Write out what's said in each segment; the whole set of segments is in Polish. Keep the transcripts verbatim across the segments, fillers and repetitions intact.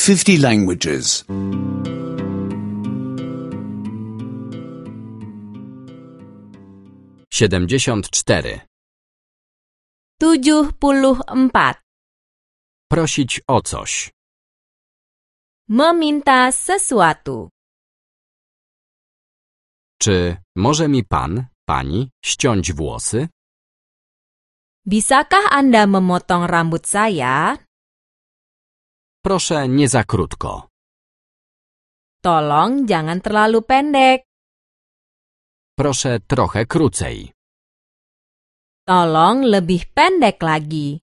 fifty languages. siedemdziesiąt cztery. tujuh puluh empat. Prosić o coś. Meminta sesuatu. Czy może mi pan, pani ściąć włosy? Bisakah Anda memotong rambut saya? Proszę nie za krótko. Tolong jangan terlalu pendek. Proszę trochę krócej. Tolong lebih pendek lagi.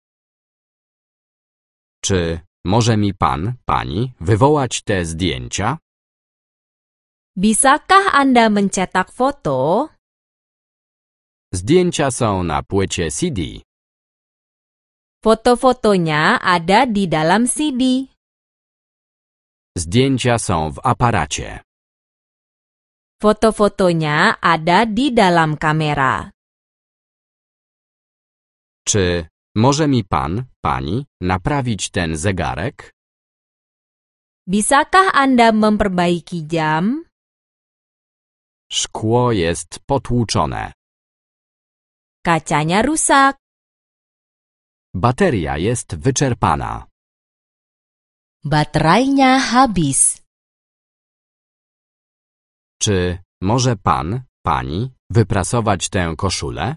Czy może mi pan, pani wywołać te zdjęcia? Bisakah Anda mencetak foto? Zdjęcia są na płycie C D. Foto-fotonya ada di dalam C D. Zdjęcia są w aparacie. Foto-fotonya ada di dalam kamera. Czy może mi pan, pani naprawić ten zegarek? Bisakah Anda memperbaiki jam? Szkło jest potłuczone. Kacanya rusak. Bateria jest wyczerpana. Baterainya habis. Czy może pan, pani wyprasować tę koszulę?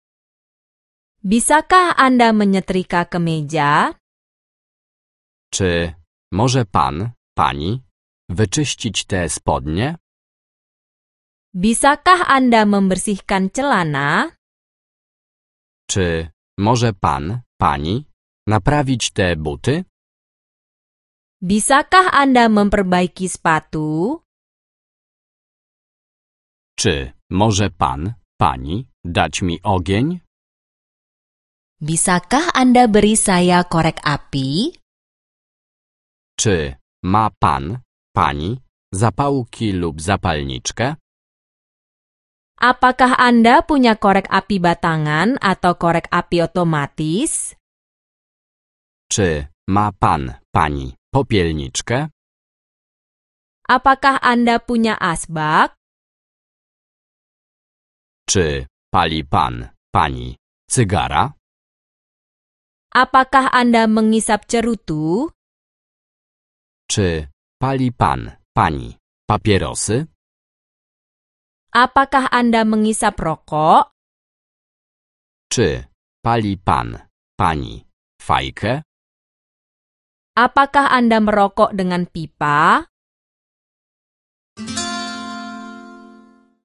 Bisakah Anda menyetrika kemeja? Czy może pan, pani wyczyścić te spodnie? Bisakah Anda membersihkan celana? Czy może pan, pani naprawić te buty? Bisakah Anda memperbaiki sepatu? Czy może pan, pani dać mi ogień? Bisakah Anda beri saya korek api? Czy ma pan, pani zapałki lub zapalniczkę? Apakah Anda punya korek api batangan atau korek api otomatis? Czy ma pan, pani popielniczkę? Apakah Anda punya asbak? Czy pali pan, pani cygara? Apakah Anda mengisap cerutu? Czy pali pan, pani papierosy? Apakah Anda mengisap rokok? Czy pali pan, pani fajkę? Apakah Anda merokok dengan pipa?